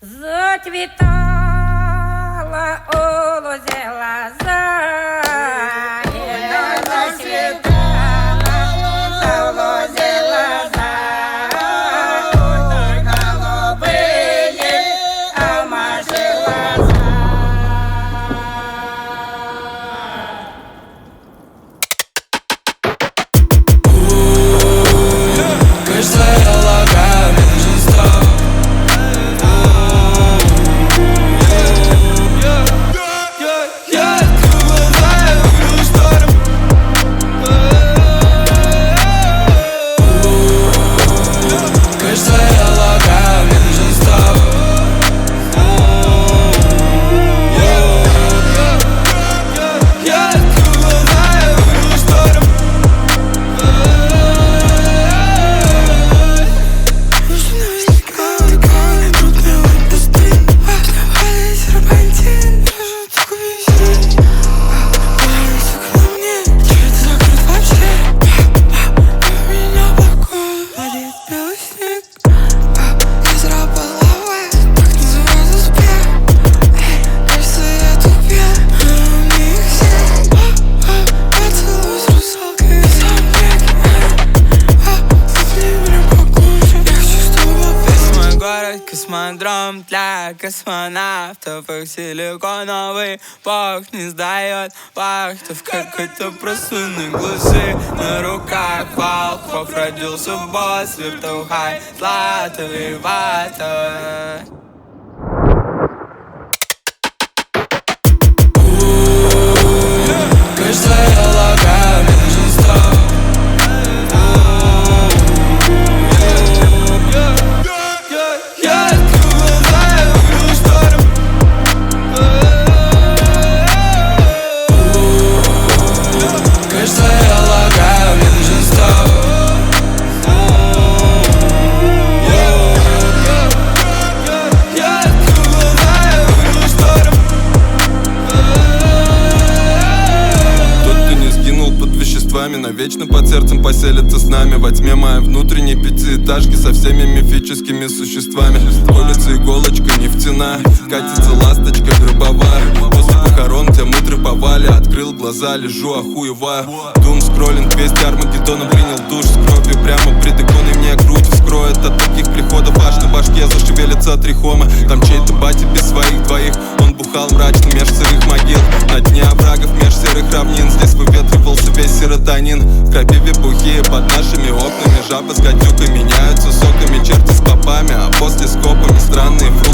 Зацвітала у лозі лоза, зацвітала у лозі лоза, ой, голубині, а маші глаза. Кажется, я лагаю между строк. Кажется, я лагаю между строк. Я открыл глаза и вырвал шторм. Космодром для космонавтов. Их силиконовый бог не сдает вахту в какой-то просунной глуши. На руках Волхов родился босс, виртухай, златовый вата. Кажется, я лагаю между строк. Кажется, я лагаю между строк. Я открыл глаза и вырвал шторм. Тот, кто не сгинул под веществами, навечно под сердцем поселится с нами. Во тьме моей внутренней пятиэтажки со всеми мифическими существами. Колется иголочка нефтяная, катится ласточка гробовая. После похорон тебя мудрый повали. Открыл глаза, лежу, охуеваю. Дум скроллинг, весть Армагеддона. Принял душ с кровью прямо пред иконой. Мне грудь вскроет от таких приходов. Аж на башке зашевелятся трихомы. Там чей-то батя без своих двоих. Он бухал мрачно меж сырых могил. На дне оврагов меж серых равнин. Здесь выветривался весь серотонин. В крапиве бухие под нашими окнами. Жабы с гадюкой меняются соками. Черти с попами, а после с копами странные